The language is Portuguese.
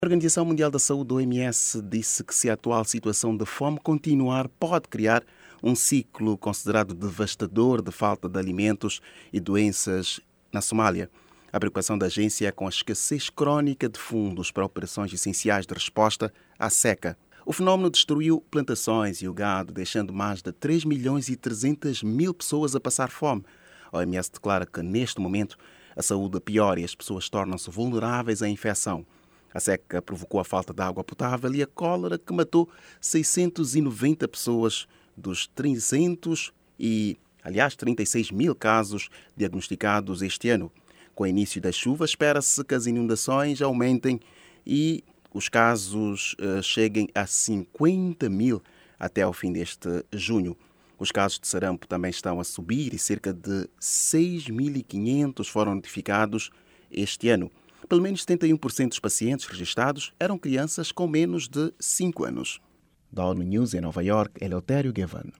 A Organização Mundial da Saúde, OMS, disse que se a atual situação de fome continuar, pode criar um ciclo considerado devastador de falta de alimentos e doenças na Somália. A preocupação da agência é com a escassez crónica de fundos para operações essenciais de resposta à seca. O fenómeno destruiu plantações e o gado, deixando mais de 3 milhões e 300 mil pessoas a passar fome. A OMS declara que, neste momento, a saúde piora e as pessoas tornam-se vulneráveis à infecção. A seca provocou a falta de água potável e a cólera, que matou 690 pessoas dos 36 mil casos diagnosticados este ano. Com o início das chuvas, espera-se que as inundações aumentem e os casos cheguem a 50 mil até ao fim deste junho. Os casos de sarampo também estão a subir e cerca de 6.500 foram notificados este ano. Pelo menos 71% dos pacientes registrados eram crianças com menos de 5 anos. Da ONU News em Nova York, Eleutério Gavan.